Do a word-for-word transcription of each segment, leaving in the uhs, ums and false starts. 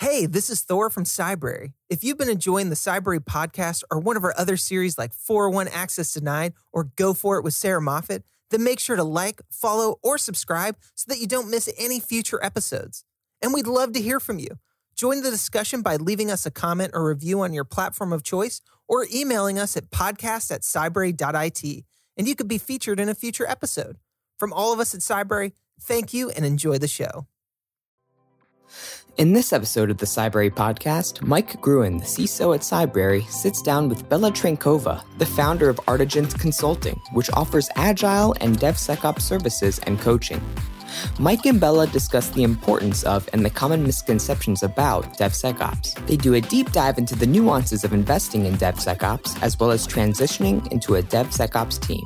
Hey, this is Thor from Cybrary. If you've been enjoying the Cybrary podcast or one of our other series like four oh one Access Denied or Go For It with Sarah Moffat, then make sure to like, follow, or subscribe so that you don't miss any future episodes. And we'd love to hear from you. Join the discussion by leaving us a comment or review on your platform of choice or emailing us at podcast at cybrary dot it, and you could be featured in a future episode. From all of us at Cybrary, thank you and enjoy the show. In this episode of the Cybrary podcast, Mike Gruen, the C I S O at Cybrary, sits down with Bella Trankova, the founder of Artigent Consulting, which offers agile and DevSecOps services and coaching. Mike and Bella discuss the importance of and the common misconceptions about DevSecOps. They do a deep dive into the nuances of investing in DevSecOps, as well as transitioning into a DevSecOps team.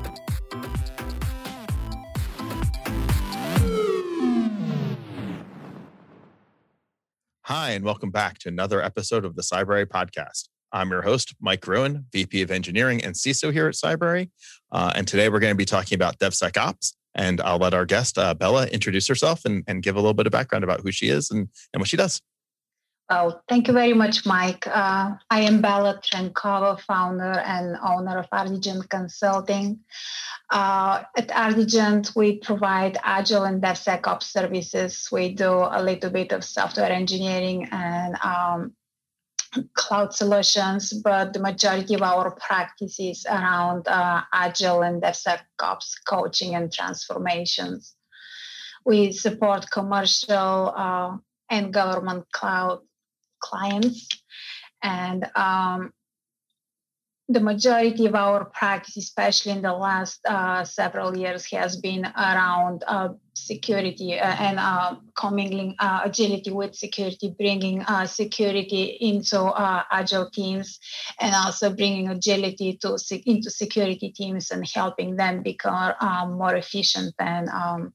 Hi, and welcome back to another episode of the Cybrary podcast. I'm your host, Mike Gruen, V P of Engineering and C I S O here at Cybrary. Uh, and today we're going to be talking about DevSecOps. And I'll let our guest, uh, Bella, introduce herself and, and give a little bit of background about who she is and, and what she does. Well, thank you very much, Mike. Uh, I am Bella Trankova, founder and owner of Artigent Consulting. Uh, at Artigent, we provide Agile and DevSecOps services. We do a little bit of software engineering and um, cloud solutions, but the majority of our practice is around uh, Agile and DevSecOps coaching and transformations. We support commercial uh, and government cloud clients, and um, the majority of our practice, especially in the last uh, several years, has been around uh, security uh, and uh, commingling uh, agility with security, bringing uh, security into uh, agile teams, and also bringing agility to into security teams and helping them become um, more efficient and um,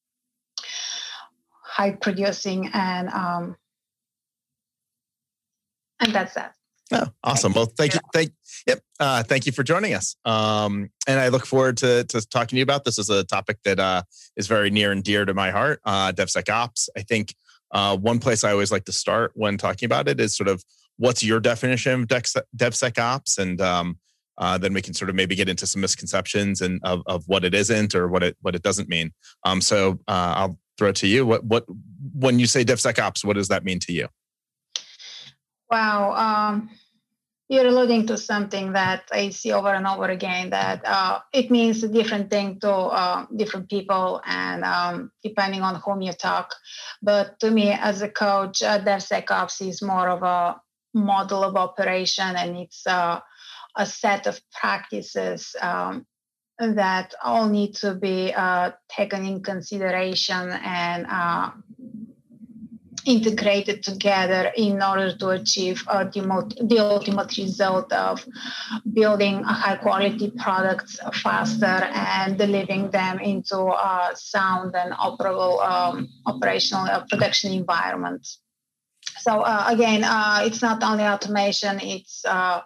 high producing, and um, and that's that. Oh, awesome. Well, thank you. Thank, yep. Uh, thank you for joining us. Um, and I look forward to, to talking to you about this. This is a topic that uh, is very near and dear to my heart, uh, DevSecOps. I think uh, one place I always like to start when talking about it is sort of what's your definition of DevSecOps? And um, uh, then we can sort of maybe get into some misconceptions and of, of what it isn't or what it what it doesn't mean. Um, so uh, I'll throw it to you. What what when you say DevSecOps, what does that mean to you? Wow, um, you're alluding to something that I see over and over again, that uh, it means a different thing to uh, different people and um, depending on whom you talk. But to me, as a coach, uh, DevSecOps is more of a model of operation, and it's uh, a set of practices um, that all need to be uh, taken in consideration and uh, integrated together in order to achieve uh, the, the ultimate result of building a high quality products faster and delivering them into a sound and operable um, operational uh, production environment. So uh, again, uh, it's not only automation, it's uh,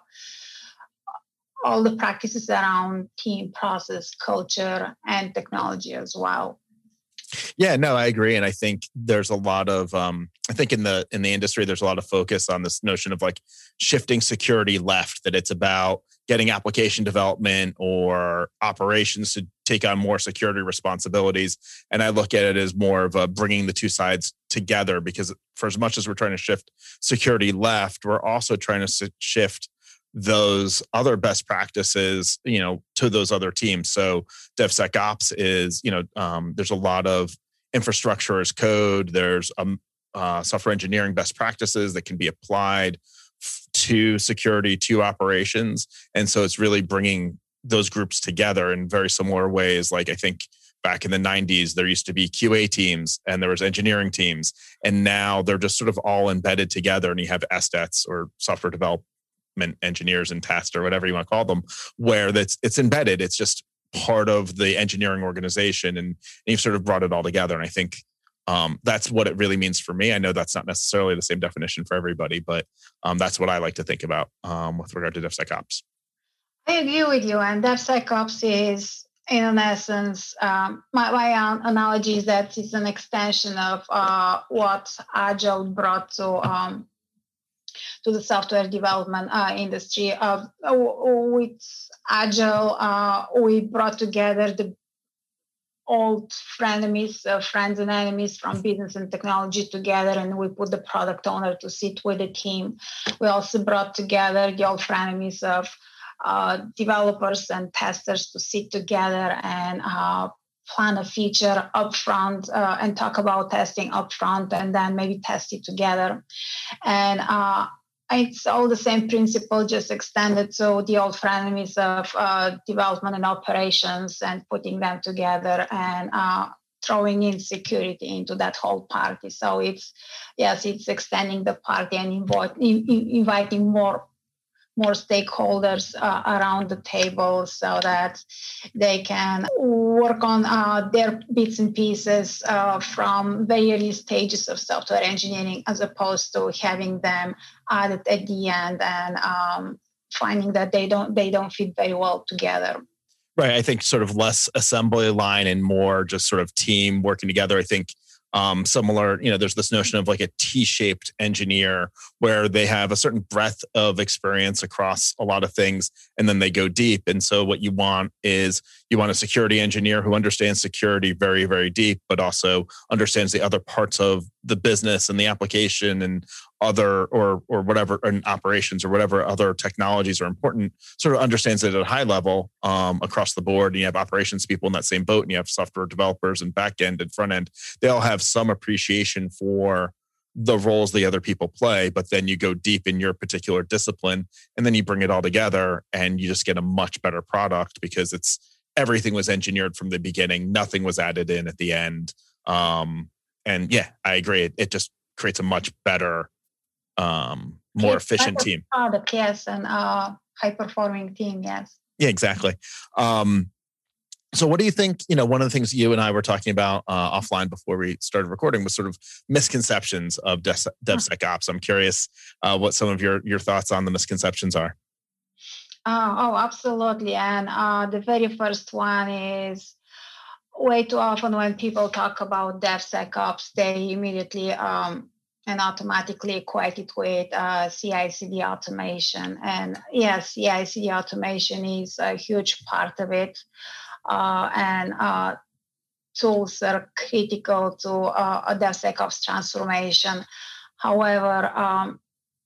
all the practices around team, process, culture, and technology as well. Yeah, no, I agree. And I think there's a lot of, um, I think in the in the industry, there's a lot of focus on this notion of like shifting security left, that it's about getting application development or operations to take on more security responsibilities. And I look at it as more of a bringing the two sides together, because for as much as we're trying to shift security left, we're also trying to shift those other best practices, you know, to those other teams. So DevSecOps is, you know, um, there's a lot of infrastructure as code. There's um, uh, software engineering best practices that can be applied f- to security, to operations. And so it's really bringing those groups together in very similar ways. Like I think back in the nineties, there used to be Q A teams and there was engineering teams. And now they're just sort of all embedded together, and you have S D E Ts or software development engineers and test or whatever you want to call them, where that's it's embedded. It's just part of the engineering organization, and, and you've sort of brought it all together. And I think um, that's what it really means for me. I know that's not necessarily the same definition for everybody, but um, that's what I like to think about um, with regard to DevSecOps. I agree with you. And DevSecOps is in essence, um, my, my analogy is that it's an extension of uh, what Agile brought to um, to the software development uh, industry. Uh, with Agile, uh, we brought together the old frenemies, uh, friends and enemies from business and technology together, and we put the product owner to sit with the team. We also brought together the old frenemies of uh, developers and testers to sit together and uh, plan a feature upfront uh, and talk about testing upfront, and then maybe test it together. And uh, it's all the same principle, just extended to the old frenemies of uh, development and operations, and putting them together and uh, throwing in security into that whole party. So it's, yes, it's extending the party and invite, in, in, inviting more more stakeholders uh, around the table so that they can work on uh, their bits and pieces uh, from very early stages of software engineering, as opposed to having them added at the end and um, finding that they don't they don't fit very well together. Right. I think sort of less assembly line and more just sort of team working together. I think Um, similar, you know, there's this notion of like a T-shaped engineer where they have a certain breadth of experience across a lot of things, and then they go deep. And so what you want is you want a security engineer who understands security very, very deep, but also understands the other parts of the business and the application and other or or whatever, and operations or whatever other technologies are important, sort of understands it at a high level um, across the board. And you have operations people in that same boat, and you have software developers and back end and front end. They all have some appreciation for the roles the other people play, but then you go deep in your particular discipline, and then you bring it all together, and you just get a much better product because it's everything was engineered from the beginning. Nothing was added in at the end. Um, and yeah, I agree. It, it just creates a much better Um, more it's efficient team. Product, yes, and uh, high-performing team, yes. Yeah, exactly. Um, so what do you think, you know, one of the things you and I were talking about uh, offline before we started recording was sort of misconceptions of Dev- DevSecOps. I'm curious uh, what some of your, your thoughts on the misconceptions are. Uh, oh, absolutely. And uh, the very first one is, way too often when people talk about DevSecOps, they immediately um, and automatically equate it with uh, C I C D automation. And yes, C I C D automation is a huge part of it. Uh, and uh, tools are critical to uh, a DevSecOps transformation. However, um,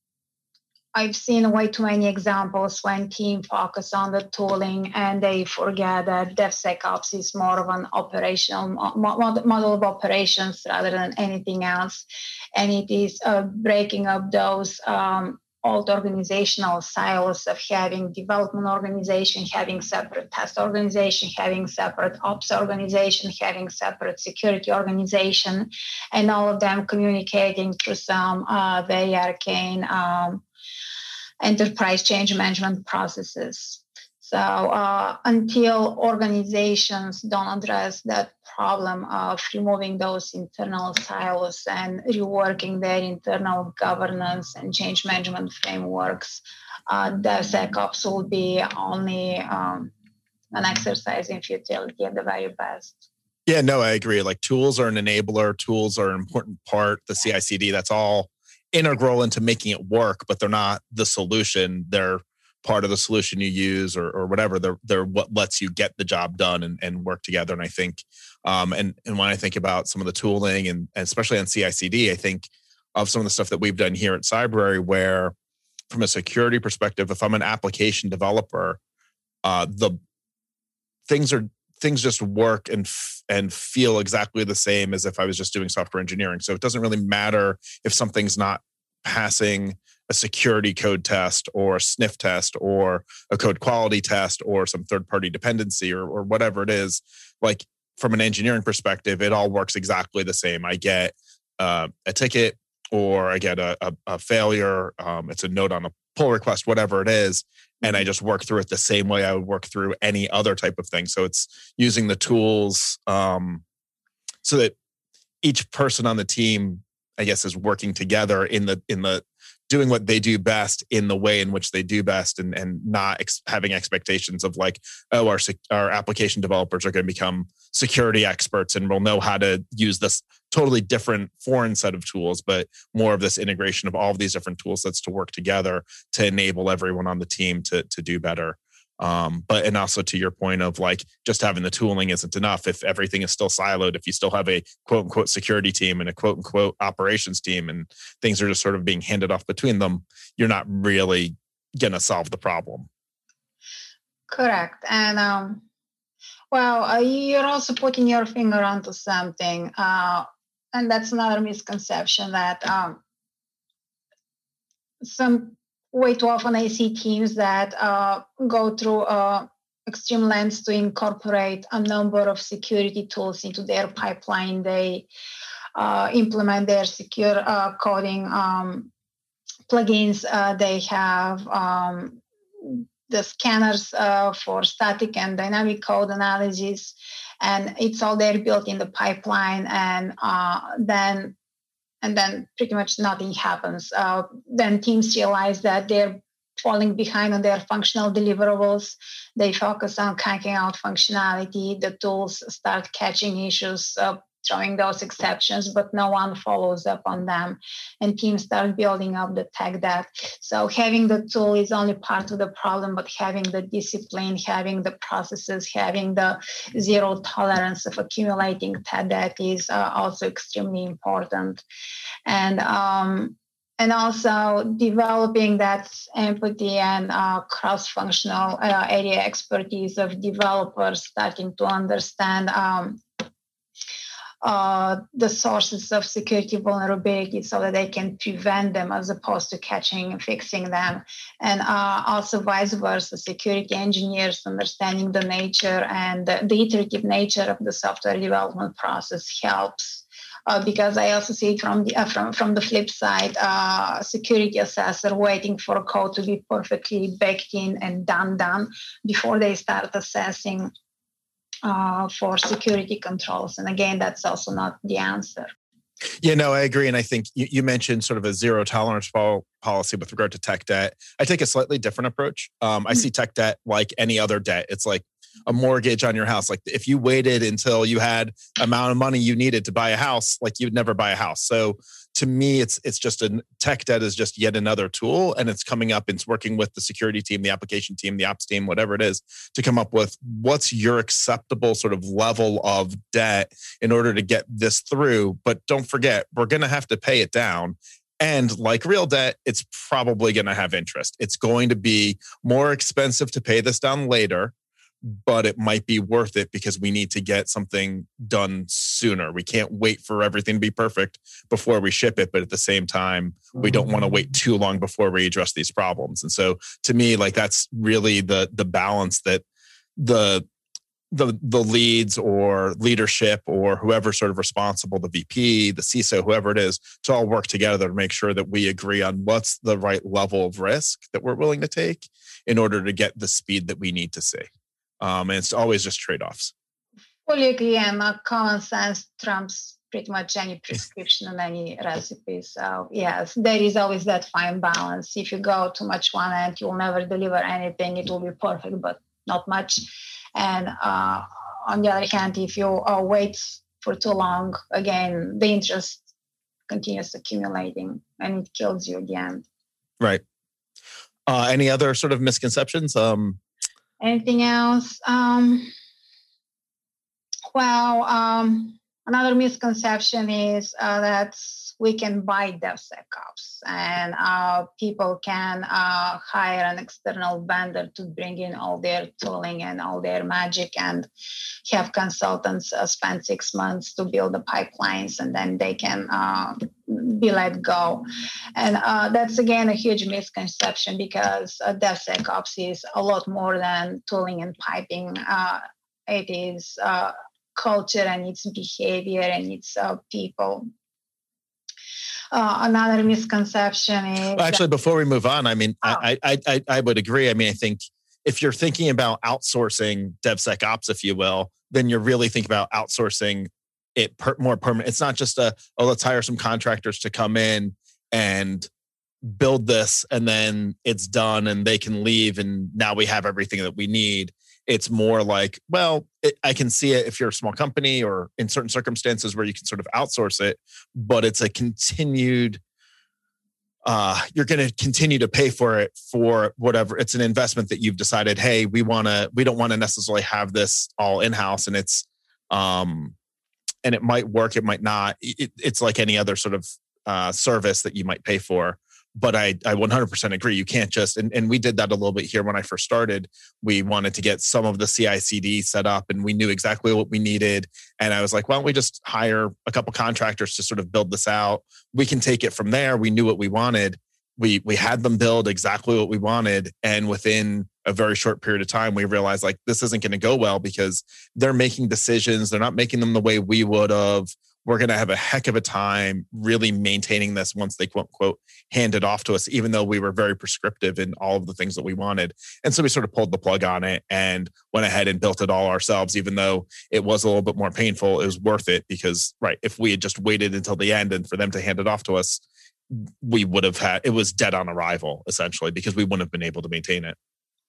I've seen way too many examples when teams focus on the tooling and they forget that DevSecOps is more of an operational mo- model of operations rather than anything else. And it is uh, breaking up those um, old organizational silos of having development organization, having separate test organization, having separate ops organization, having separate security organization, and all of them communicating through some uh, very arcane um, enterprise change management processes. So uh, until organizations don't address that problem of removing those internal silos and reworking their internal governance and change management frameworks, uh, DevSecOps will be only um, an exercise in futility at the very best. Yeah, no, I agree. Like tools are an enabler. Tools are an important part. The C I C D, that's all integral into making it work, but they're not the solution. They're part of the solution you use or, or whatever. They're, they're what lets you get the job done and, and work together. And I think, um, and, and when I think about some of the tooling and, and especially on C I C D, I think of some of the stuff that we've done here at Cybrary, where from a security perspective, if I'm an application developer, uh, the things are, things just work and f- and feel exactly the same as if I was just doing software engineering. So it doesn't really matter if something's not passing a security code test or a sniff test or a code quality test or some third-party dependency or, or whatever it is. Like from an engineering perspective, it all works exactly the same. I get uh, a ticket or I get a, a, a failure. Um, it's a note on a pull request, whatever it is. And I just work through it the same way I would work through any other type of thing. So it's using the tools um, so that each person on the team I guess, is working together in the in the doing what they do best in the way in which they do best, and and not ex- having expectations of like, oh, our our application developers are going to become security experts and will know how to use this totally different foreign set of tools, but more of this integration of all of these different tool sets to work together to enable everyone on the team to to do better. Um, but and also to your point of like just having the tooling isn't enough if everything is still siloed. If you still have a quote unquote security team and a quote unquote operations team, and things are just sort of being handed off between them, you're not really gonna solve the problem. Correct. And um, well, uh, you're also putting your finger onto something, uh, and that's another misconception that um, some. Way too often I see teams that uh, go through uh, extreme lengths to incorporate a number of security tools into their pipeline. They uh, implement their secure uh, coding um, plugins. Uh, they have um, the scanners uh, for static and dynamic code analysis, and it's all there built in the pipeline. And uh, then And then pretty much nothing happens. Uh, then teams realize that they're falling behind on their functional deliverables. They focus on cranking out functionality. The tools start catching issues, uh, throwing those exceptions, but no one follows up on them. And teams start building up the tech debt. So having the tool is only part of the problem, but having the discipline, having the processes, having the zero tolerance of accumulating tech debt is uh, also extremely important. And um, and also developing that empathy and uh, cross-functional uh, area expertise of developers starting to understand um, uh, the sources of security vulnerability so that they can prevent them as opposed to catching and fixing them. And uh, also vice versa, security engineers understanding the nature and the, the iterative nature of the software development process helps. Uh, because I also see it from the uh, from from the flip side, uh, security assessor waiting for code to be perfectly baked in and done done before they start assessing uh, for security controls. And again, that's also not the answer. Yeah, no, I agree. And I think you, you mentioned sort of a zero tolerance pol- policy with regard to tech debt. I take a slightly different approach. Um, I mm-hmm. see tech debt like any other debt. It's like a mortgage on your house. Like if you waited until you had amount of money you needed to buy a house, like you'd never buy a house. So to me, it's it's just a tech debt is just yet another tool, and it's coming up. It's working with the security team, the application team, the ops team, whatever it is, to come up with what's your acceptable sort of level of debt in order to get this through. But don't forget, we're going to have to pay it down. And like real debt, it's probably going to have interest. It's going to be more expensive to pay this down later, but it might be worth it because we need to get something done sooner. We can't wait for everything to be perfect before we ship it. But at the same time, we don't want to wait too long before we address these problems. And so to me, like that's really the the balance that the the the leads or leadership or whoever sort of responsible, the V P, the C I S O, whoever it is, to all work together to make sure that we agree on what's the right level of risk that we're willing to take in order to get the speed that we need to see. Um, and it's always just trade-offs. Fully agree, and uh, common sense trumps pretty much any prescription and any recipe. So yes, there is always that fine balance. If you go too much one end, you'll never deliver anything. It will be perfect, but not much. And uh, on the other hand, if you uh, wait for too long, again, the interest continues accumulating and it kills you at the end. Right. Uh, any other sort of misconceptions? Um, Anything else? Um, well, um, another misconception is uh, that we can buy DevSecOps and uh, people can uh, hire an external vendor to bring in all their tooling and all their magic and have consultants uh, spend six months to build the pipelines and then they can uh, be let go. And uh, that's, again, a huge misconception because uh, DevSecOps is a lot more than tooling and piping. Uh, it is uh, culture and its behavior and its uh, people. Uh, another misconception is... Well, actually, before we move on, I mean, oh. I, I, I, I would agree. I mean, I think if you're thinking about outsourcing DevSecOps, if you will, then you're really thinking about outsourcing it per, more permanent. It's not just a, oh, let's hire some contractors to come in and build this and then it's done and they can leave and now we have everything that we need. It's more like, well, it, I can see it if you're a small company or in certain circumstances where you can sort of outsource it, but it's a continued, uh, you're going to continue to pay for it for whatever. It's an investment that you've decided, hey, we want to, we don't want to necessarily have this all in-house, and it's, um, and it might work, it might not. It, it's like any other sort of uh, service that you might pay for. But I, I one hundred percent agree. You can't just, and, and we did that a little bit here when I first started. We wanted to get some of the C I C D set up and we knew exactly what we needed. And I was like, why don't we just hire a couple contractors to sort of build this out? We can take it from there. We knew what we wanted. We, we had them build exactly what we wanted. And within a very short period of time, we realized like, this isn't going to go well because they're making decisions. They're not making them the way we would have. We're going to have a heck of a time really maintaining this once they quote, unquote, hand it off to us, even though we were very prescriptive in all of the things that we wanted. And so we sort of pulled the plug on it and went ahead and built it all ourselves, even though it was a little bit more painful. It was worth it because, right, if we had just waited until the end and for them to hand it off to us, we would have had, it was dead on arrival, essentially, because we wouldn't have been able to maintain it.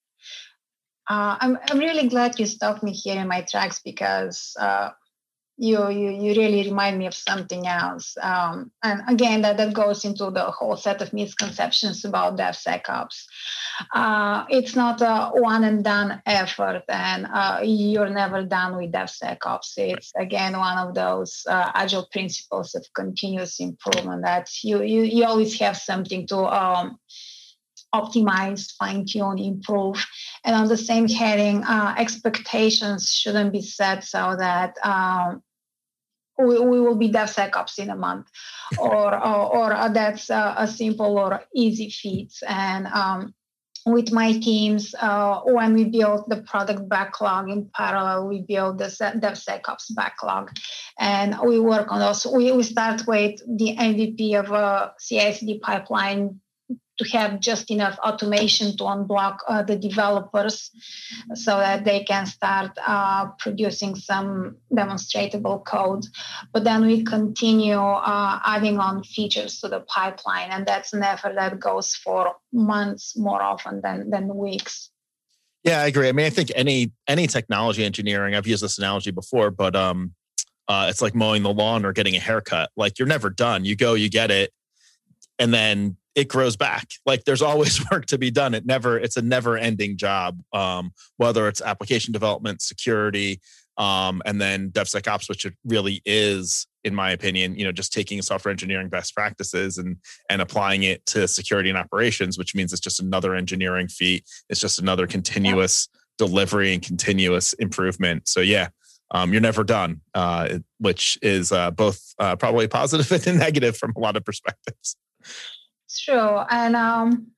Uh, I'm, I'm really glad you stopped me here in my tracks because uh, You, you you really remind me of something else. Um, and again, that, that goes into the whole set of misconceptions about DevSecOps. Uh, it's not a one and done effort, and uh, you're never done with DevSecOps. It's, again, one of those uh, agile principles of continuous improvement that you, you, you always have something to um, optimize, fine-tune, improve. And on the same heading, uh, expectations shouldn't be set so that um, we, we will be DevSecOps in a month, or or, or uh, that's uh, a simple or easy feat. And um, with my teams, uh, when we build the product backlog in parallel, we build the DevSecOps backlog, and we work on those. We, we start with the M V P of a C I C D pipeline to have just enough automation to unblock uh, the developers so that they can start uh, producing some demonstrable code. But then we continue uh, adding on features to the pipeline, and that's an effort that goes for months more often than, than weeks. Yeah, I agree. I mean, I think any any technology engineering, I've used this analogy before, but um, uh, it's like mowing the lawn or getting a haircut. Like, you're never done. You go, you get it, and then it grows back. Like, there's always work to be done. It never, it's a never ending job. Um, whether it's application development, security, um, and then DevSecOps, which it really is, in my opinion, you know, just taking software engineering best practices and, and applying it to security and operations, which means it's just another engineering feat. It's just another continuous yeah. delivery and continuous improvement. So yeah, um, you're never done, uh, which is uh, both uh, probably positive and negative from a lot of perspectives. It's true. And um,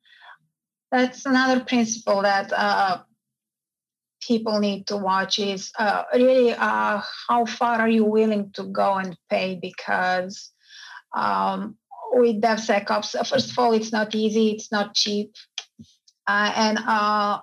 that's another principle that uh, people need to watch is uh, really uh, how far are you willing to go and pay? Because um, with DevSecOps, first of all, it's not easy. It's not cheap. Uh, and uh,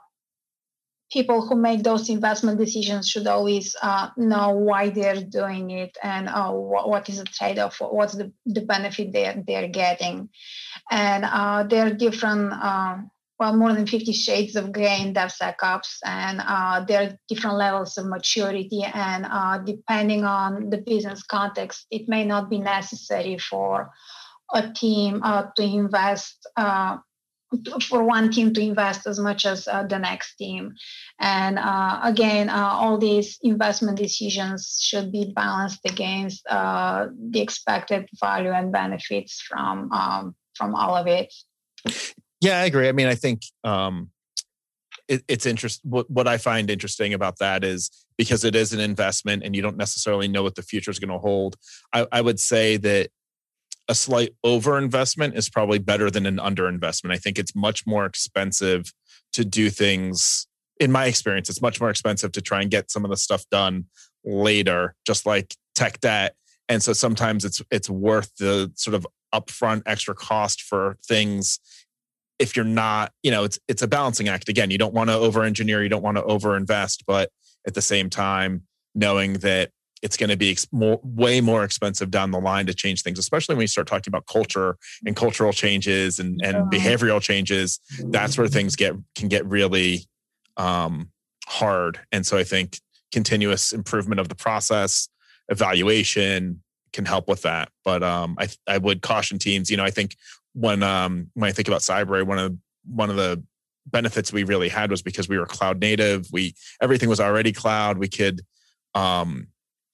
people who make those investment decisions should always uh, know why they're doing it and uh, what, what is the trade-off, what's the, the benefit they're, they're getting. And uh, there are different, uh, well, more than fifty shades of gray in DevSecOps, and uh, there are different levels of maturity. And uh, depending on the business context, it may not be necessary for a team uh, to invest uh, for one team to invest as much as uh, the next team. And uh, again, uh, all these investment decisions should be balanced against uh, the expected value and benefits from um, from all of it. Yeah, I agree. I mean, I think um, it, it's interesting. What, what I find interesting about that is because it is an investment and you don't necessarily know what the future is going to hold. I, I would say that a slight overinvestment is probably better than an underinvestment. I think it's much more expensive to do things. In my experience, it's much more expensive to try and get some of the stuff done later, just like tech debt. And so sometimes it's it's worth the sort of upfront extra cost for things if you're not, you know, it's it's a balancing act. Again, you don't want to over-engineer, you don't want to over-invest, but at the same time, knowing that it's going to be ex- more, way more expensive down the line to change things, especially when you start talking about culture and cultural changes and, and uh-huh. behavioral changes. That's where things get can get really um, hard. And so I think continuous improvement of the process, evaluation can help with that. But um, I I would caution teams. You know, I think when um, when I think about Cybrary, one of one of the benefits we really had was because we were cloud native. We everything was already cloud. We could. Um,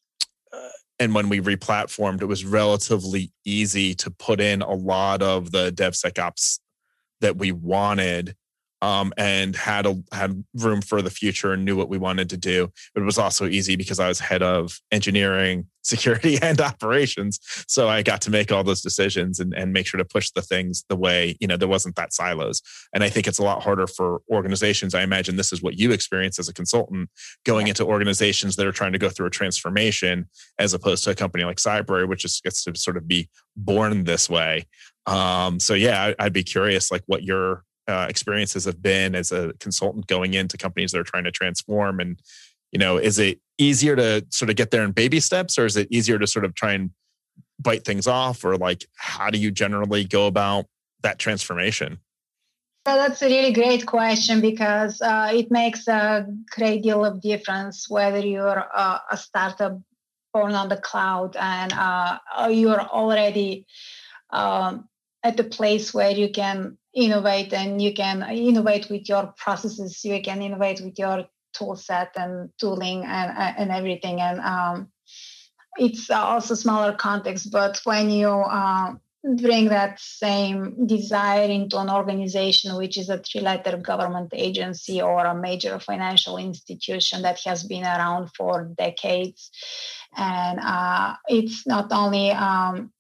And when we replatformed, it was relatively easy to put in a lot of the DevSecOps that we wanted, um, and had a, had room for the future and knew what we wanted to do. But it was also easy because I was head of engineering, security, and operations. So I got to make all those decisions and, and make sure to push the things the way, you know, there wasn't that silos. And I think it's a lot harder for organizations. I imagine this is what you experience as a consultant, going yeah. into organizations that are trying to go through a transformation, as opposed to a company like Cybrary, which is gets to sort of be born this way. Um, so yeah, I, I'd be curious, like what your uh, experiences have been as a consultant going into companies that are trying to transform. And, you know, is it easier to sort of get there in baby steps, or is it easier to sort of try and bite things off? Or like, how do you generally go about that transformation? So that's a really great question, because uh, it makes a great deal of difference whether you're uh, a startup born on the cloud and uh, you're already um, at the place where you can innovate and you can innovate with your processes, you can innovate with your tool set and tooling and, and everything. And um, it's also smaller context, but when you uh, bring that same desire into an organization, which is a three-letter government agency or a major financial institution that has been around for decades, and uh, it's not only um,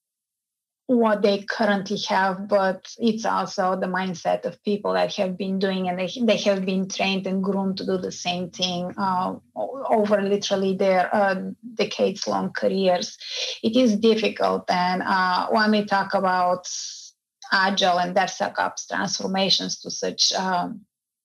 what they currently have, but it's also the mindset of people that have been doing, and they, they have been trained and groomed to do the same thing uh, over literally their uh, decades-long careers. It is difficult. And uh, when we talk about agile and DevSecOps transformations to such um,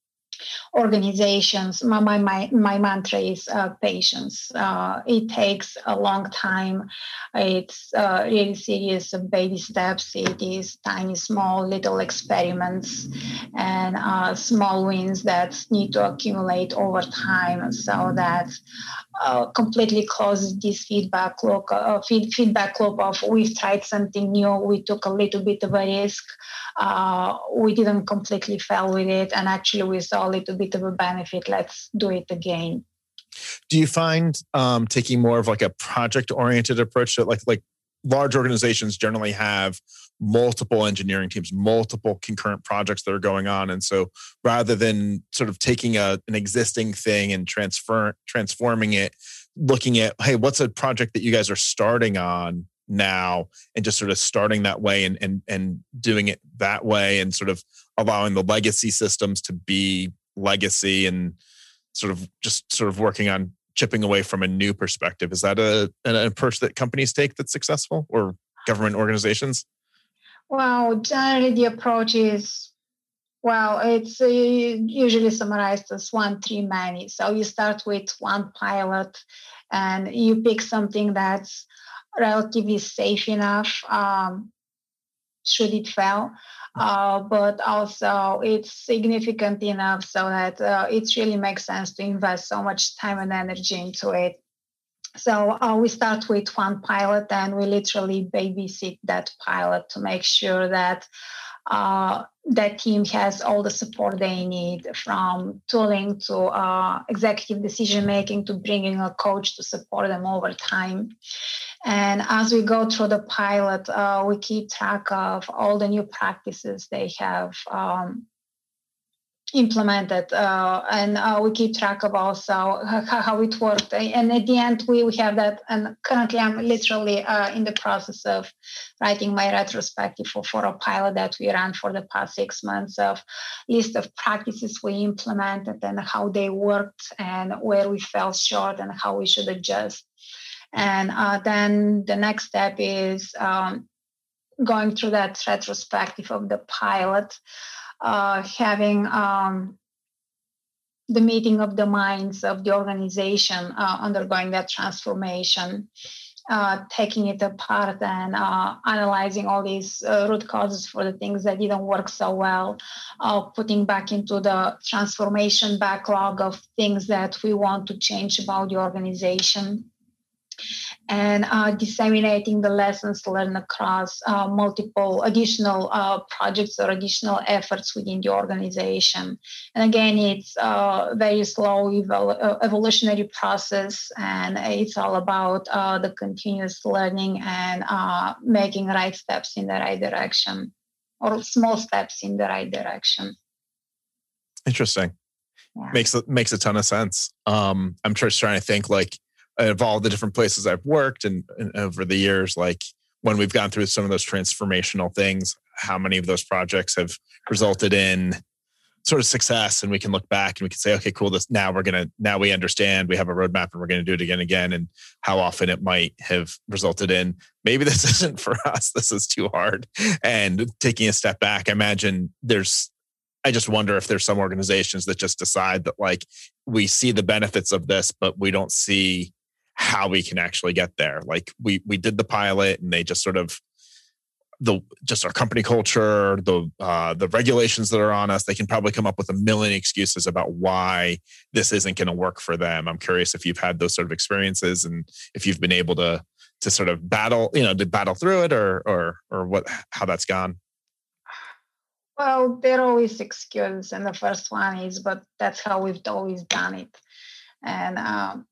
organizations, my, my, my, my mantra is uh, patience. Uh, it takes a long time. It's uh, really serious baby steps. It is tiny, small, little experiments and uh, small wins that need to accumulate over time, so that uh, completely closes this feedback loop, uh, feed, feedback loop of we've tried something new, we took a little bit of a risk, uh, we didn't completely fail with it, and actually we saw a little bit of a benefit, let's do it again. Do you find um, taking more of like a project-oriented approach to like like large organizations generally have multiple engineering teams, multiple concurrent projects that are going on, and so rather than sort of taking a an existing thing and transfer transforming it, looking at, hey, what's a project that you guys are starting on now, and just sort of starting that way and and and doing it that way, and sort of allowing the legacy systems to be legacy, and sort of just sort of working on chipping away from a new perspective. Is that a an approach that companies take that's successful, or government organizations? Well, generally the approach is, well, it's uh, usually summarized as one, three, many. So you start with one pilot and you pick something that's relatively safe enough, um, should it fail. Uh, but also it's significant enough so that uh, it really makes sense to invest so much time and energy into it. So uh, we start with one pilot and we literally babysit that pilot to make sure that uh, that team has all the support they need, from tooling to uh, executive decision making to bringing a coach to support them over time. And as we go through the pilot, uh, we keep track of all the new practices they have um, implemented, uh, and uh, we keep track of also how, how it worked. And at the end, we, we have that. And currently, I'm literally uh, in the process of writing my retrospective for, for a pilot that we ran for the past six months of list of practices we implemented and how they worked and where we fell short and how we should adjust. And uh, then the next step is um, going through that retrospective of the pilot, uh, having um, the meeting of the minds of the organization uh, undergoing that transformation, uh, taking it apart and uh, analyzing all these uh, root causes for the things that didn't work so well, uh, putting back into the transformation backlog of things that we want to change about the organization, and uh, disseminating the lessons learned across uh, multiple additional uh, projects or additional efforts within the organization. And again, it's a very slow evol- uh, evolutionary process, and it's all about uh, the continuous learning and uh, making right steps in the right direction, or small steps in the right direction. Interesting. Yeah. Makes makes a ton of sense. Um, I'm just trying to think, like, of all the different places I've worked and, and over the years, like when we've gone through some of those transformational things, how many of those projects have resulted in sort of success, and we can look back and we can say, okay, cool. This now we're gonna now we understand, we have a roadmap, and we're gonna do it again and again. And how often it might have resulted in, maybe this isn't for us. This is too hard. And taking a step back, I imagine there's. I just wonder if there's some organizations that just decide that, like, we see the benefits of this, but we don't see how we can actually get there. Like we we did the pilot, and they just sort of the just our company culture, the uh, the regulations that are on us. They can probably come up with a million excuses about why this isn't going to work for them. I'm curious if you've had those sort of experiences, and if you've been able to to sort of battle, you know, to battle through it, or or or what how that's gone. Well, there are always excuses, and the first one is, but that's how we've always done it, and. Um,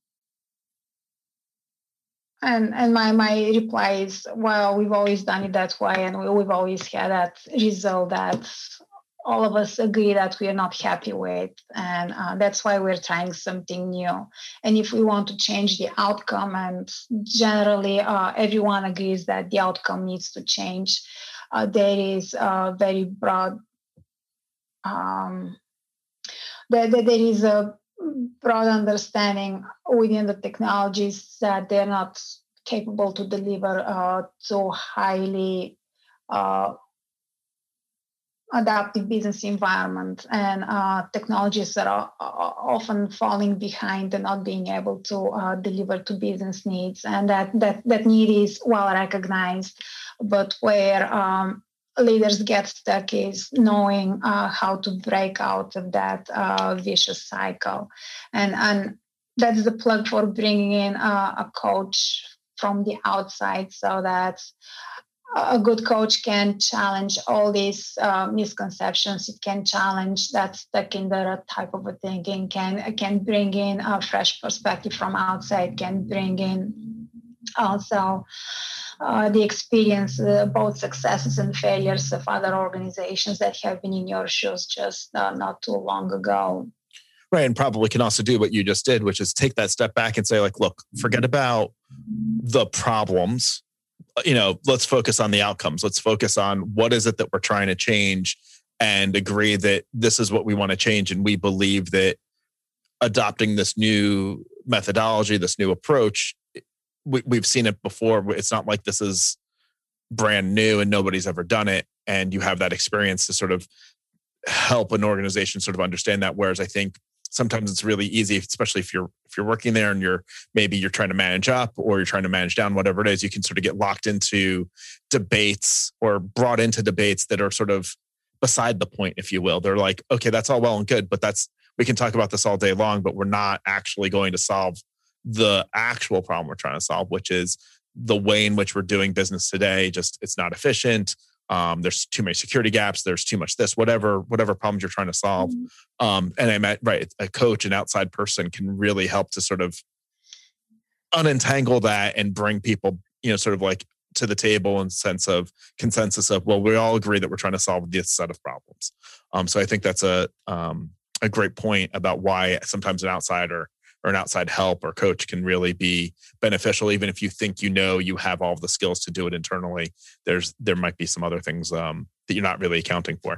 And and my, my reply is, well, we've always done it that way, and we, we've always had that result that all of us agree that we are not happy with, and uh, that's why we're trying something new. And if we want to change the outcome, and generally uh, everyone agrees that the outcome needs to change, uh, there is a very broad, um, there, there is a broad understanding within the technologies that they're not capable to deliver uh, to highly uh, adaptive business environment, and uh, technologies that are often falling behind and not being able to uh, deliver to business needs, and that that that need is well recognized, but where um, leaders get stuck is knowing uh, how to break out of that uh, vicious cycle. And, and that's the plug for bringing in uh, a coach from the outside, so that a good coach can challenge all these uh, misconceptions. It can challenge that stuck in the type of a thinking, can, can bring in a fresh perspective from outside, can bring in also Uh, the experience, uh, both successes and failures of other organizations that have been in your shoes just uh, not too long ago. Right. And probably can also do what you just did, which is take that step back and say, like, look, forget about the problems. You know, let's focus on the outcomes. Let's focus on what is it that we're trying to change, and agree that this is what we want to change. And we believe that adopting this new methodology, this new approach, we, we've seen it before. It's not like this is brand new and nobody's ever done it. And you have that experience to sort of help an organization sort of understand that. Whereas I think sometimes it's really easy, especially if you're if you're working there and you're maybe you're trying to manage up or you're trying to manage down, whatever it is, you can sort of get locked into debates or brought into debates that are sort of beside the point, if you will. They're like, okay, that's all well and good, but that's we can talk about this all day long, but we're not actually going to solve the actual problem we're trying to solve, which is the way in which we're doing business today. Just it's not efficient. Um, there's too many security gaps. There's too much this, whatever, whatever problems you're trying to solve. Mm-hmm. Um, and I met, right, a coach, an outside person can really help to sort of unentangle that and bring people, you know, sort of like to the table in sense of consensus of, well, we all agree that we're trying to solve this set of problems. Um, so I think that's a, um, a great point about why sometimes an outsider or an outside help or coach can really be beneficial. Even if you think, you know, you have all of the skills to do it internally, there's, there might be some other things um, that you're not really accounting for.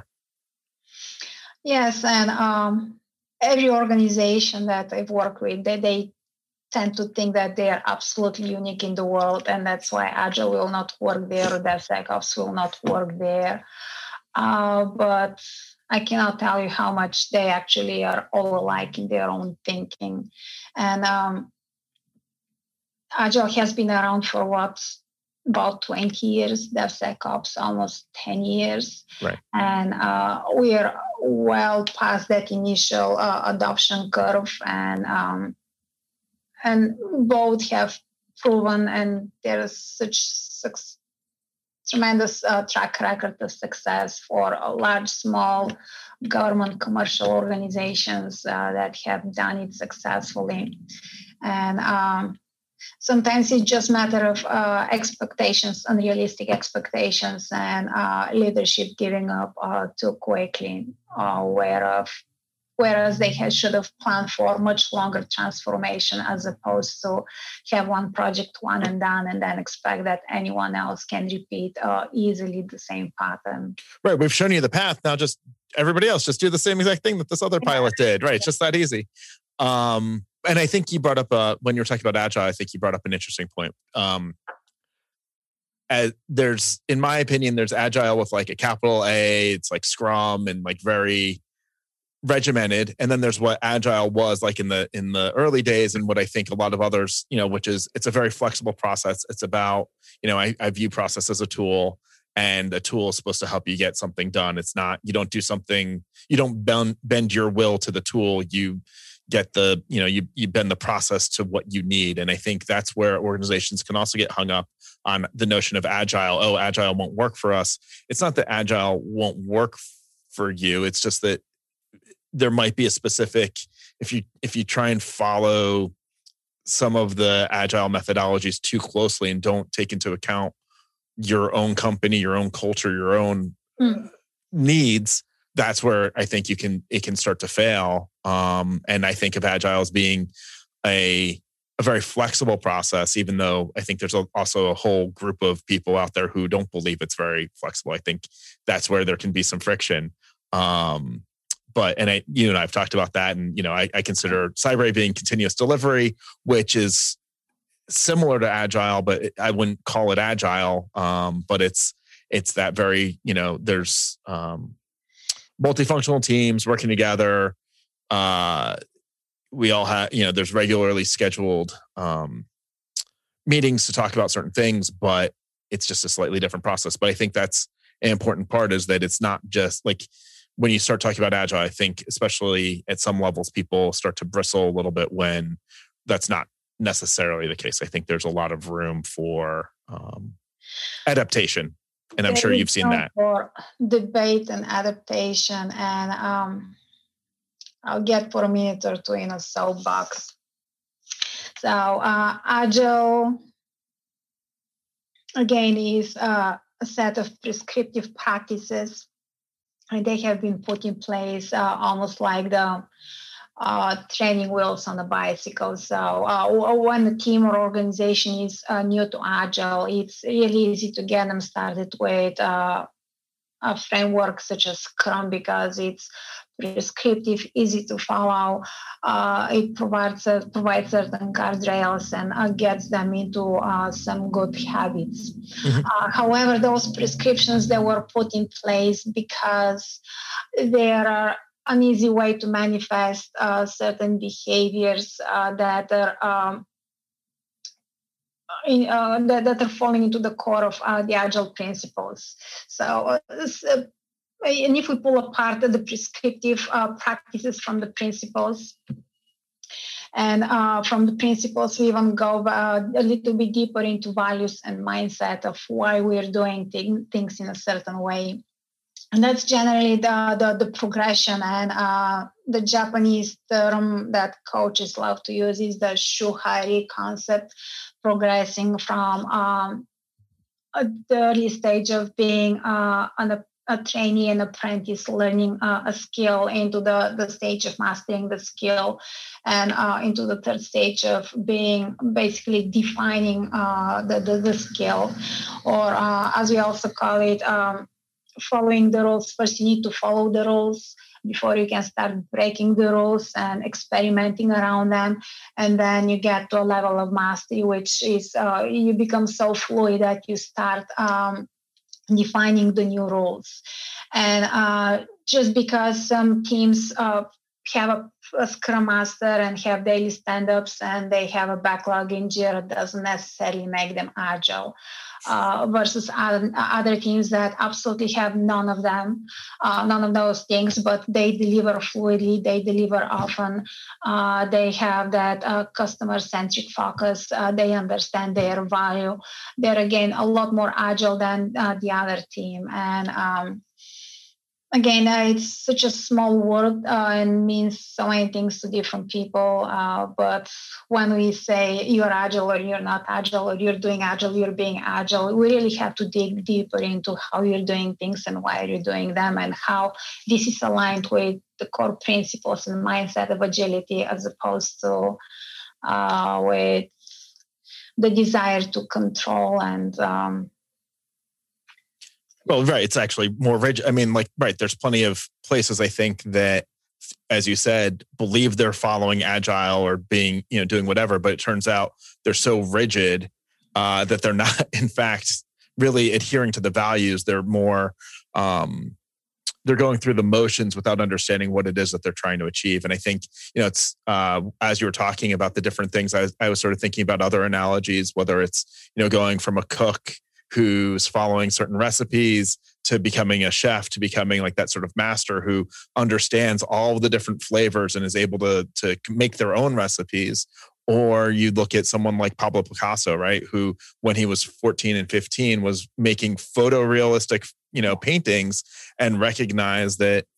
Yes. And um, every organization that I've worked with, they, they tend to think that they are absolutely unique in the world. And that's why Agile will not work there, or DevSecOps will not work there. Uh, but I cannot tell you how much they actually are all alike in their own thinking. And um, Agile has been around for what, about twenty years, DevSecOps almost ten years. Right. And uh, we are well past that initial uh, adoption curve, and um, and both have proven, and there is such success, tremendous uh, track record of success for uh, large, small, government, commercial organizations uh, that have done it successfully. And um, sometimes it's just a matter of uh, expectations, unrealistic expectations, and uh, leadership giving up uh, too quickly, uh, whereof, whereas they had, should have planned for much longer transformation, as opposed to have one project, one and done, and then expect that anyone else can repeat uh, easily the same pattern. Right. We've shown you the path. Now just everybody else, just do the same exact thing that this other pilot did. Right. It's just that easy. Um, and I think you brought up, uh, when you were talking about Agile, I think you brought up an interesting point. Um, as there's, in my opinion, there's Agile with like a capital A, it's like Scrum and like very regimented. And then there's what Agile was like in the, in the early days, and what I think a lot of others, you know, which is, it's a very flexible process. It's about, you know, I, I view process as a tool, and a tool is supposed to help you get something done. It's not, you don't do something, you don't bend, bend your will to the tool. You get the, you know, you, you bend the process to what you need. And I think that's where organizations can also get hung up on the notion of Agile. Oh, Agile won't work for us. It's not that Agile won't work for you. It's just that there might be a specific, if you, if you try and follow some of the Agile methodologies too closely and don't take into account your own company, your own culture, your own mm. needs, that's where I think you can, it can start to fail. Um, and I think of Agile as being a, a very flexible process, even though I think there's a, also a whole group of people out there who don't believe it's very flexible. I think that's where there can be some friction. Um, but, and I, you and I have talked about that, and, you know, I, I consider Cyber being continuous delivery, which is similar to Agile, but it, I wouldn't call it Agile. Um, but it's, it's that very, you know, there's, um, multifunctional teams working together. Uh, we all have, you know, there's regularly scheduled um, meetings to talk about certain things, but it's just a slightly different process. But I think that's an important part, is that it's not just like, when you start talking about Agile, I think especially at some levels, people start to bristle a little bit when that's not necessarily the case. I think there's a lot of room for um, adaptation. And I'm there sure you've seen that. For debate and adaptation. And um, I'll get for a minute or two in a soapbox. So uh, Agile, again, is uh, a set of prescriptive practices. And they have been put in place uh, almost like the uh, training wheels on a bicycle. So uh, when a team or organization is uh, new to Agile, it's really easy to get them started with uh, a framework such as Scrum, because it's prescriptive, easy to follow. Uh, it provides uh, provides certain guardrails and uh, gets them into uh, some good habits. Mm-hmm. Uh, however, those prescriptions that were put in place because there are an easy way to manifest uh, certain behaviors uh, that are um, in, uh, that, that are falling into the core of uh, the Agile principles. So, uh, uh, and if we pull apart the prescriptive uh, practices from the principles, and uh, from the principles, we even go uh, a little bit deeper into values and mindset of why we're doing th- things in a certain way. And that's generally the, the, the progression. And uh, the Japanese term that coaches love to use is the shuhari concept, progressing from um, a, the early stage of being uh, an, a trainee and apprentice, learning uh, a skill, into the, the stage of mastering the skill, and uh, into the third stage of being basically defining uh, the, the, the skill, or uh, as we also call it, um, following the rules. First, you need to follow the rules before you can start breaking the rules and experimenting around them. And then you get to a level of mastery, which is uh, you become so fluid that you start um, defining the new rules. And uh, just because some teams uh, have a, a Scrum Master and have daily stand-ups and they have a backlog in Jira doesn't necessarily make them agile. Uh, versus other, other teams that absolutely have none of them, uh, none of those things, but they deliver fluidly, they deliver often, uh, they have that uh, customer-centric focus, uh, they understand their value. They're, again, a lot more agile than uh, the other team. And um, Again, uh, it's such a small word uh, and means so many things to different people. Uh, but when we say you're agile or you're not agile, or you're doing agile, you're being agile, we really have to dig deeper into how you're doing things and why you're doing them and how this is aligned with the core principles and mindset of agility as opposed to uh, with the desire to control and um, Well, right. It's actually more rigid. I mean, like, right. There's plenty of places, I think, that, as you said, believe they're following agile or being, you know, doing whatever, but it turns out they're so rigid uh, that they're not, in fact, really adhering to the values. They're more, um, they're going through the motions without understanding what it is that they're trying to achieve. And I think, you know, it's, uh, as you were talking about the different things, I was, I was sort of thinking about other analogies, whether it's, you know, going from a cook who's following certain recipes to becoming a chef, to becoming like that sort of master who understands all the different flavors and is able to, to make their own recipes. Or you look at someone like Pablo Picasso, right? Who, when he was fourteen and fifteen, was making photorealistic, you know, paintings and recognized that,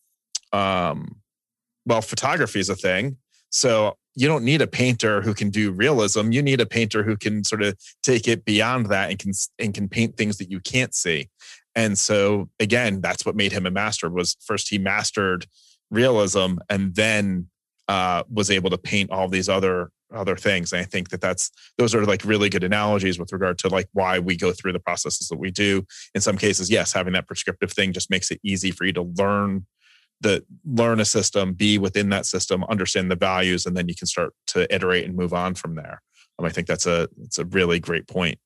um, well, photography is a thing. So you don't need a painter who can do realism. You need a painter who can sort of take it beyond that and can and can paint things that you can't see. And so again, that's what made him a master. Was first he mastered realism and then uh, was able to paint all these other other things. And I think that that's those are like really good analogies with regard to like why we go through the processes that we do. In some cases, yes, having that prescriptive thing just makes it easy for you to learn the learn a system, be within that system, understand the values, and then you can start to iterate and move on from there. Um, I think that's a it's a really great point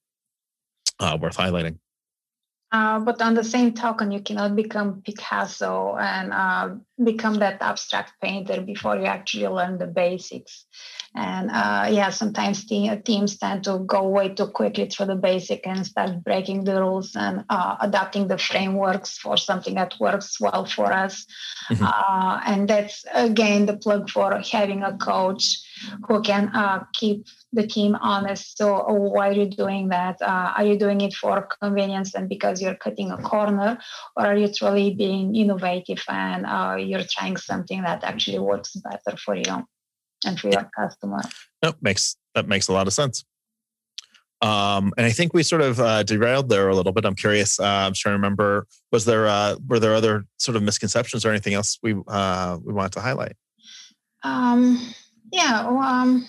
uh, worth highlighting. Uh, but on the same token, you cannot become Picasso and uh, become that abstract painter before you actually learn the basics. And uh, yeah, sometimes te- teams tend to go way too quickly through the basic and start breaking the rules and uh, adapting the frameworks for something that works well for us. Mm-hmm. Uh, and that's, again, the plug for having a coach who can uh, keep the team honest. So oh, why are you doing that? Uh, are you doing it for convenience and because you're cutting a corner? Or are you truly being innovative and uh, you're trying something that actually works better for you and for your customer? No, makes that makes a lot of sense. Um, and I think we sort of uh, derailed there a little bit. I'm curious. Uh, I'm trying to remember. Was there uh, were there other sort of misconceptions or anything else we uh, we wanted to highlight? Um, yeah. Well, um,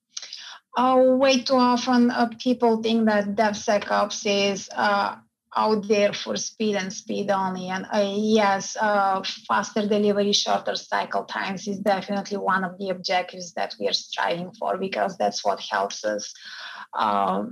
uh, way too often uh, people think that DevSecOps is uh, out there for speed and speed only. And uh, yes, uh, faster delivery, shorter cycle times is definitely one of the objectives that we are striving for, because that's what helps us uh,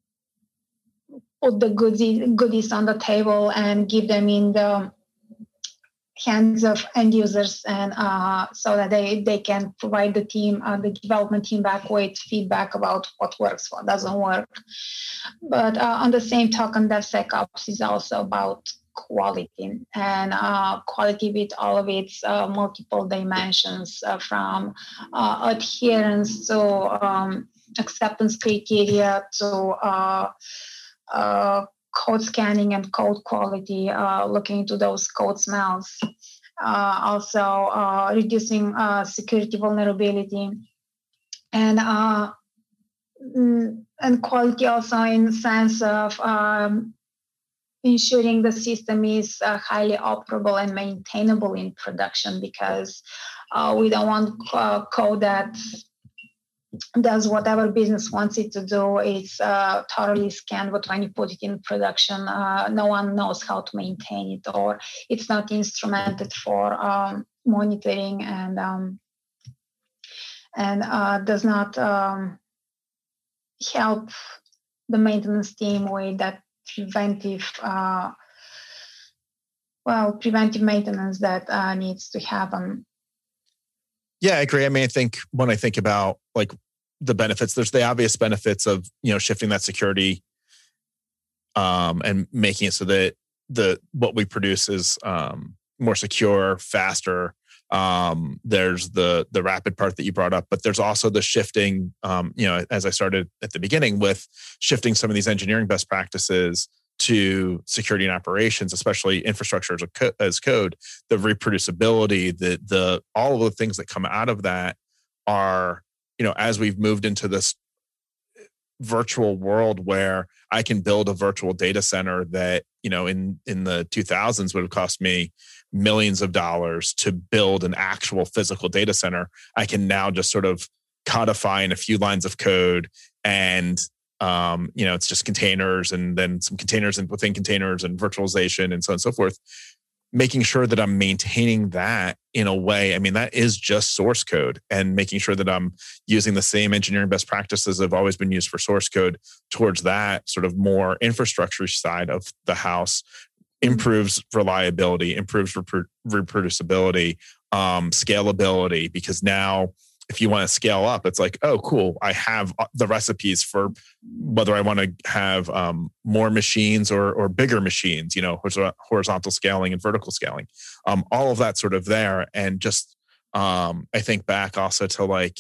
put the goodies, goodies on the table and give them in the hands of end users, and uh, so that they, they can provide the team, uh, the development team back with feedback about what works, what doesn't work. But uh, on the same token, DevSecOps is also about quality, and uh, quality with all of its uh, multiple dimensions, uh, from uh, adherence to um, acceptance criteria to uh, uh, code scanning and code quality, uh, looking into those code smells, uh, also uh, reducing uh, security vulnerability, and uh, and quality also in the sense of um, ensuring the system is uh, highly operable and maintainable in production, because uh, we don't want uh, code that does whatever business wants it to do. It's uh, thoroughly scanned, but when you put it in production, uh, no one knows how to maintain it, or it's not instrumented for um, monitoring, and um, and uh, does not um, help the maintenance team with that preventive uh, well, preventive maintenance that uh, needs to happen. Yeah, I agree. I mean, I think when I think about like the benefits, there's the obvious benefits of, you know, shifting that security um, and making it so that the what we produce is um, more secure, faster. Um, there's the the rapid part that you brought up, but there's also the shifting, um, you know, as I started at the beginning with shifting some of these engineering best practices to security and operations, especially infrastructure as, a co- as code, the reproducibility, the the all of the things that come out of that are, you know, as we've moved into this virtual world where I can build a virtual data center that, you know, in in the two thousands would have cost me millions of dollars to build an actual physical data center. I can now just sort of codify in a few lines of code and Um, you know, it's just containers and then some containers and within containers and virtualization and so on and so forth. Making sure that I'm maintaining that in a way, I mean, that is just source code, and making sure that I'm using the same engineering best practices that have always been used for source code towards that sort of more infrastructure side of the house improves reliability, improves repro- reproducibility, um, scalability, because now if you want to scale up, it's like, oh, cool. I have the recipes for whether I want to have um, more machines or or bigger machines, you know, horizontal scaling and vertical scaling. Um, all of that sort of there. And just, um, I think back also to like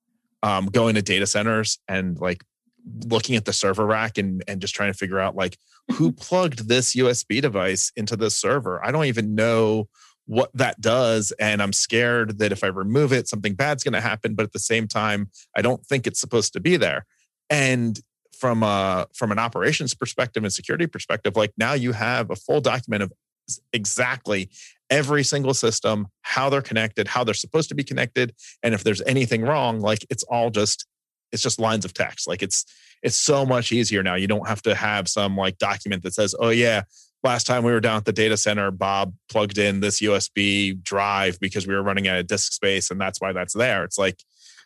um, going to data centers and like looking at the server rack and, and just trying to figure out like who plugged this U S B device into the server. I don't even know what that does. And I'm scared that if I remove it, something bad's going to happen. But at the same time, I don't think it's supposed to be there. And from a, from an operations perspective and security perspective, like now you have a full document of exactly every single system, how they're connected, how they're supposed to be connected. And if there's anything wrong, like it's all just, it's just lines of text. Like it's, it's so much easier now. You don't have to have some like document that says, oh yeah, last time we were down at the data center, Bob plugged in this U S B drive because we were running out of disk space, and that's why that's there. It's like,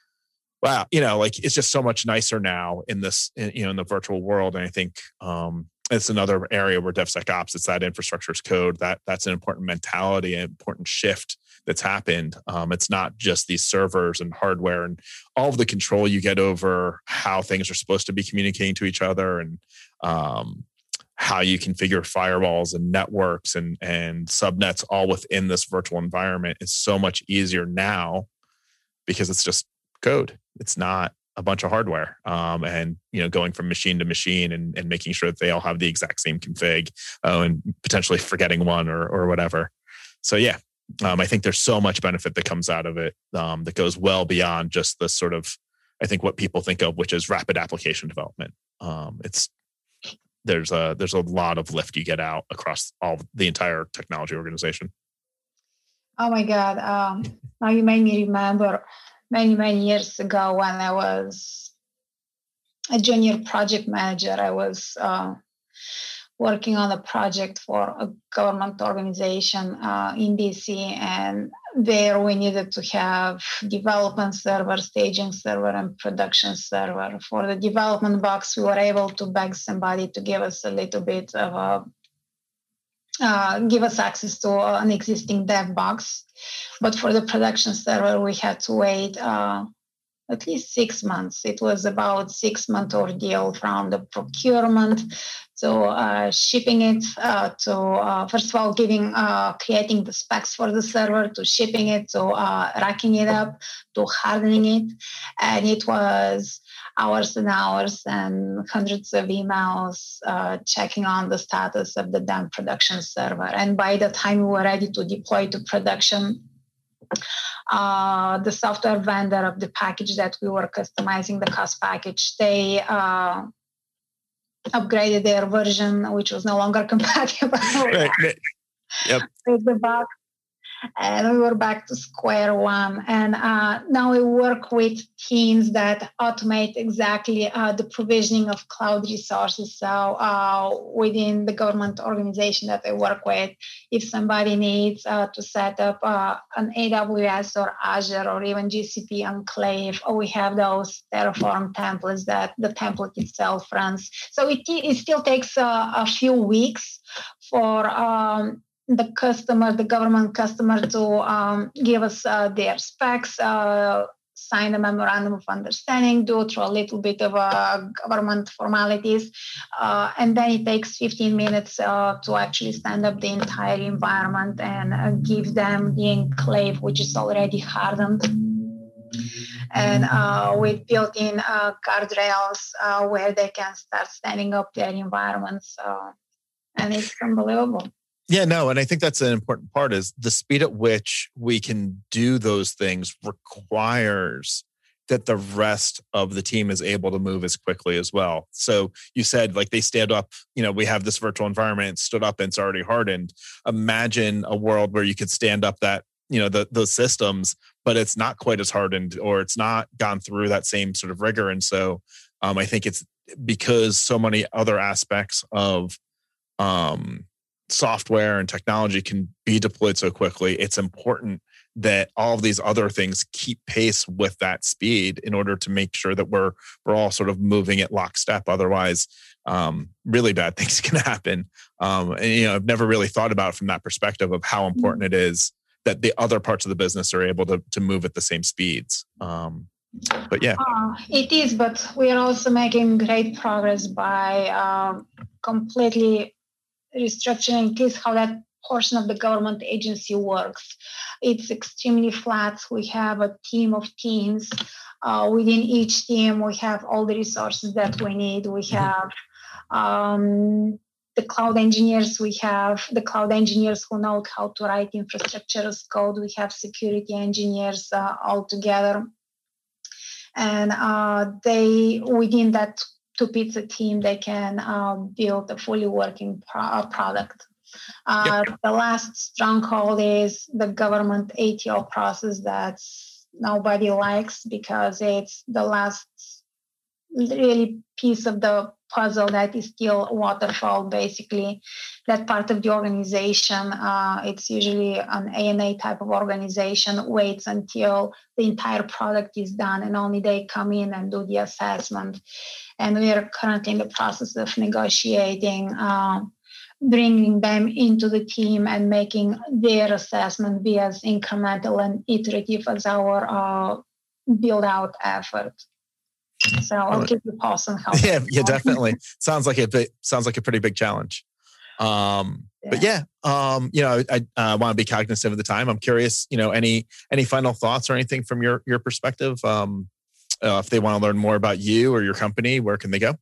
wow, you know, like it's just so much nicer now in this, you know, in the virtual world. And I think um, it's another area where DevSecOps, it's that infrastructure as code. That that's an important mentality, an important shift that's happened. Um, it's not just these servers and hardware and all of the control you get over how things are supposed to be communicating to each other, and um, how you configure firewalls and networks and, and subnets all within this virtual environment is so much easier now because it's just code. It's not a bunch of hardware. Um, and, you know, going from machine to machine and, and making sure that they all have the exact same config uh, and potentially forgetting one or, or whatever. So, yeah, um, I think there's so much benefit that comes out of it um, that goes well beyond just the sort of, I think what people think of, which is rapid application development. Um, it's, There's a there's a lot of lift you get out across all the entire technology organization. Oh my God! Um, now you made me remember many many years ago when I was a junior project manager. I was uh, working on a project for a government organization uh, in D C, and there we needed to have development server, staging server, and production server. For the development box, we were able to beg somebody to give us a little bit of a, uh, give us access to an existing dev box. But for the production server, we had to wait uh, at least six months. It was about six month ordeal from the procurement to uh, shipping it uh, to, uh, first of all, giving, uh, creating the specs for the server, to shipping it, to uh, racking it up, to hardening it. And it was hours and hours and hundreds of emails uh, checking on the status of the damn production server. And by the time we were ready to deploy to production, uh, the software vendor of the package that we were customizing, the cost package, they uh, upgraded their version, which was no longer compatible Right. Yep. with the box. And we were back to square one. And uh, now we work with teams that automate exactly uh, the provisioning of cloud resources. So uh, within the government organization that I work with, if somebody needs uh, to set up uh, an A W S or Azure or even G C P enclave, or we have those Terraform templates that the template itself runs. So it, it still takes uh, a few weeks for um, the customer, the government customer, to um, give us uh, their specs, uh, sign a memorandum of understanding, do through a little bit of uh, government formalities, uh, and then it takes fifteen minutes uh, to actually stand up the entire environment and uh, give them the enclave, which is already hardened. And uh, with built-in uh, guardrails uh, where they can start standing up their environments. Uh, and it's unbelievable. Yeah, no, and I think that's an important part is the speed at which we can do those things requires that the rest of the team is able to move as quickly as well. So you said like they stand up, you know, we have this virtual environment, stood up and it's already hardened. Imagine a world where you could stand up that, you know, the, those systems, but it's not quite as hardened or it's not gone through that same sort of rigor. And so um, I think it's because so many other aspects of um, software and technology can be deployed so quickly, it's important that all of these other things keep pace with that speed in order to make sure that we're we're all sort of moving at lockstep. Otherwise, um, really bad things can happen. Um, and you know, I've never really thought about it from that perspective of how important it is that the other parts of the business are able to to move at the same speeds. Um, but yeah, uh, it is. But we are also making great progress by uh, completely restructuring at least how that portion of the government agency works. It's extremely flat. We have a team of teams. Uh, within each team, we have all the resources that we need. We have um, the cloud engineers. We have the cloud engineers who know how to write infrastructure as code. We have security engineers uh, all together. And uh, they, within that two pizza team, they can uh, build a fully working pro- product. Uh, yep. The last stronghold is the government A T O process that nobody likes because it's the last really piece of the puzzle that is still waterfall, basically. That part of the organization, uh, it's usually an A N A type of organization, waits until the entire product is done and only they come in and do the assessment. And we are currently in the process of negotiating, uh, bringing them into the team and making their assessment be as incremental and iterative as our uh, build-out effort. So I'll keep you posted on how. Yeah, yeah, definitely. sounds like a big, sounds like a pretty big challenge. Um, yeah. But yeah, um, you know, I, I uh, want to be cognizant of the time. I'm curious, you know, any any final thoughts or anything from your your perspective? Um, uh, if they want to learn more about you or your company, where can they go?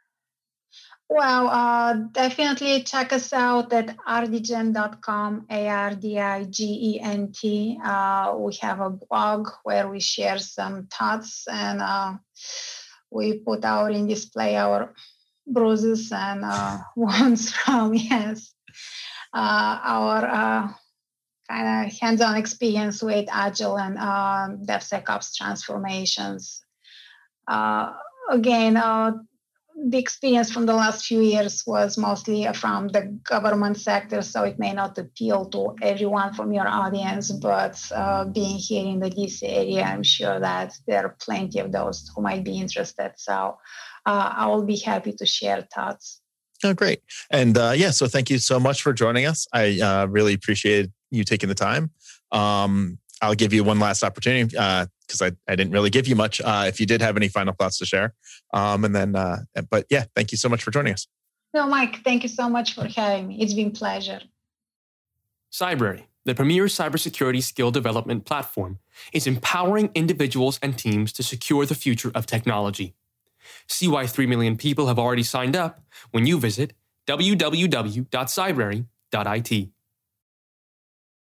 Well, uh, definitely check us out at ardigent dot com, A R D I G E N T. Uh, we have a blog where we share some thoughts and uh, we put out in display our bruises and uh, wounds from, yes, uh, our uh, kind of hands-on experience with Agile and uh, DevSecOps transformations. Uh, again, uh, the experience from the last few years was mostly from the government sector, so it may not appeal to everyone from your audience, but uh, being here in the D C area, I'm sure that there are plenty of those who might be interested. So uh, I will be happy to share thoughts. Oh, great. And uh, yeah, so thank you so much for joining us. I uh, really appreciate you taking the time. Um, I'll give you one last opportunity because uh, I, I didn't really give you much. Uh, if you did have any final thoughts to share. Um, and then, uh, but yeah, thank you so much for joining us. No, Mike, thank you so much for having me. It's been a pleasure. Cybrary, the premier cybersecurity skill development platform, is empowering individuals and teams to secure the future of technology. See why three million people have already signed up when you visit w w w dot cybrary dot I T.